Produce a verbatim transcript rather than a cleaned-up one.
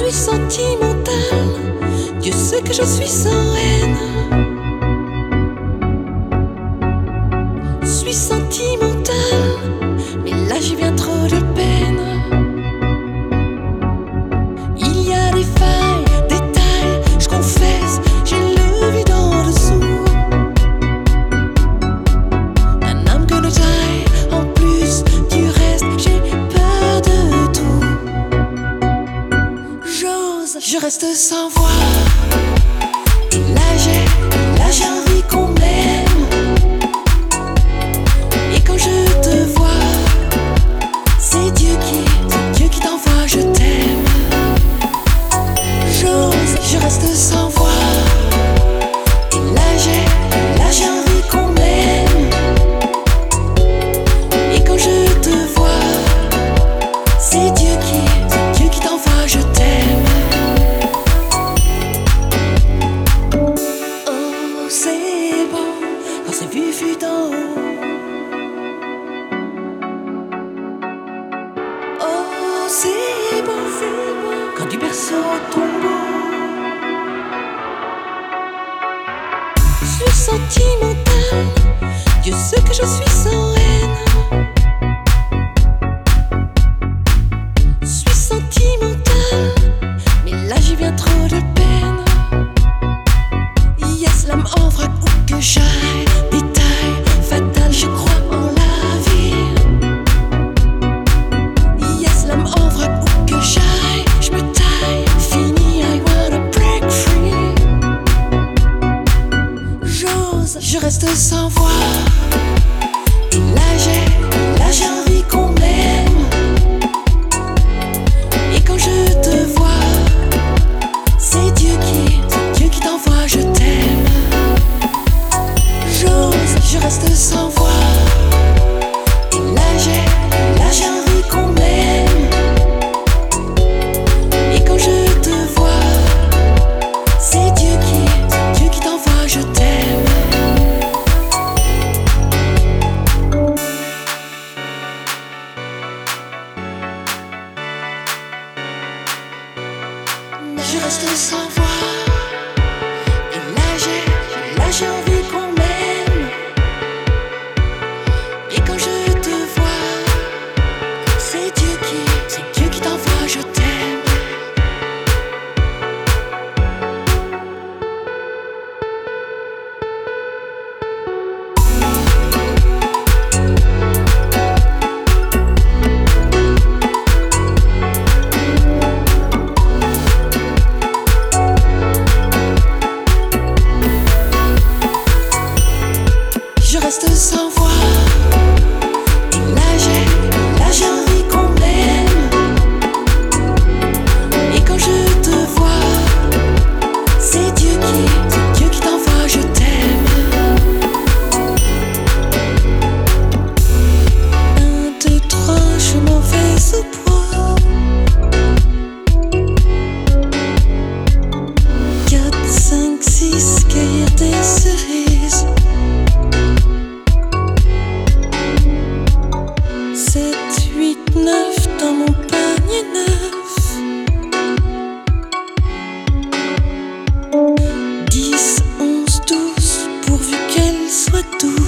suis sentimentale, Dieu sait que je suis sans haine. Suis sentimentale, mais là j'y viens trop de peine. Il y a des failles, des tailles, je confesse, j'ai le vide en dessous. Un âme que de taille, en plus du reste, j'ai peur de tout. J'ose, je reste sans voix. Et là j'ai, là j'ai envie qu'on m'aime. Et quand je te vois, c'est Dieu qui, c'est Dieu qui t'envoie, je t'aime. J'ose, je reste sans voix. Et là j'ai, là j'ai envie qu'on m'aime. Et quand je te vois, c'est Dieu qui, c'est Dieu qui t'envoie, je t'aime. Oh, c'est bon quand c'est vu, vu d'en haut. Oh, c'est bon, c'est bon quand du berceau au tombeau. Je suis sentimentale, Dieu sait que je suis sans haine. Je suis sentimentale, mais là j'y viens trop de peine. Yes, l'âme en vrac où que j'aille, détail fatal, je crois en la vie. Yes, l'âme en vrac où que j'aille, je me taille, fini, I wanna break free. J'ose, je reste sans voix. Et là j'ai, là j'ai envie qu'on m'aime. Et quand je te vois, c'est Dieu qui, c'est Dieu qui t'envoie, je t'aime. J'ose, je reste sans voix. Et là j'ai, là j'ai envie qu'on m'aime. Et quand je te vois, c'est Dieu qui, c'est Dieu qui t'envoie, je t'aime. Je reste sans voix. Et là j'ai, là j'ai envie qu'on m'aime. Et quand je te vois, c'est Dieu qui, c'est Dieu qui t'envoie, je t'aime. Je reste sans voix. Et là j'ai, là j'ai envie qu'on m'aime. Et quand je te vois, c'est Dieu qui, c'est Dieu qui t'envoie, je t'aime. Un, deux, trois, je m'en vais au bois. Quatre, cinq, six, cueillir des cerises. Sept, huit, neuf dans mon panier neuf. Dix, onze, douze, pourvu qu'elle soit douce.